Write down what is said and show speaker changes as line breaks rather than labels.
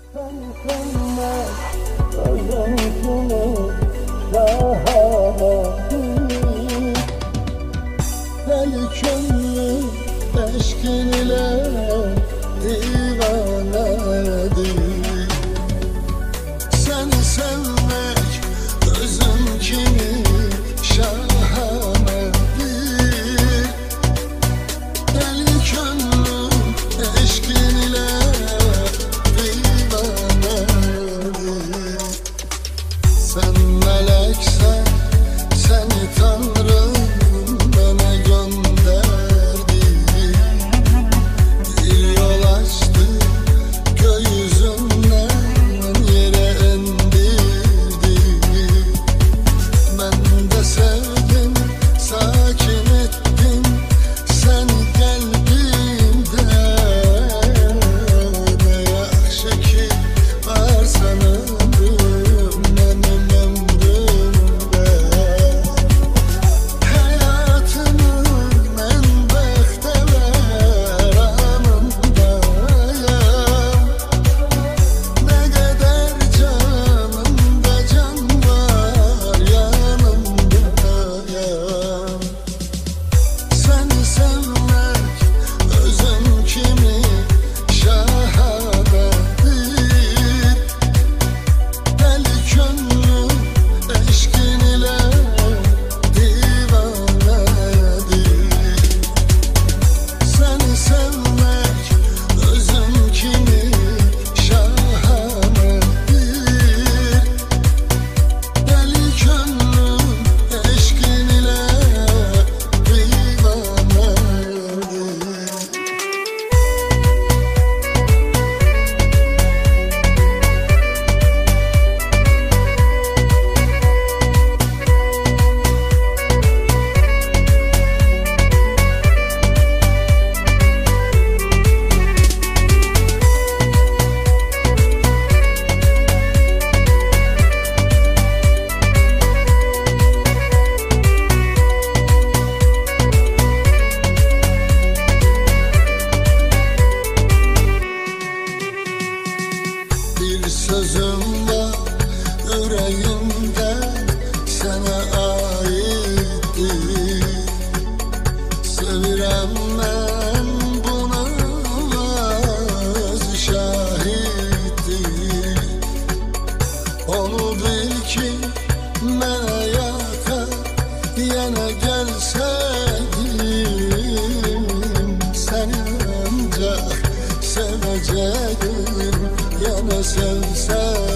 Deli könlüm eşkin ile divanedir. Seni sevmek özüm kimi şahanedir. Deli könlüm eşkin ile divanedir. Sen meleksen seni Tanrım bana gönderdi. Bir yol açtı gökyüzünden yere indirdi. Ben de sevdim, sakin ettim seni kalbimde. Ne yaxşı ki varsan ömrüm benim ömrümde. Hayatımın en bekteler anındayım. Ne kadar canımda can var yanımdayım. Seni sevmek özüm kimi şahanedir. Deli könlüm eşkin ile divanedir. Seni sevmek özüm kimi şahanedir. Deli könlüm eşkin ile divanedir. Bir sözüm var yüreğimde sana aittir. Sevirem ben buna öz şahittir. Onu bil ki mənə yakar yana gelseydim. Seni ancak sevecektim yana sevseydim.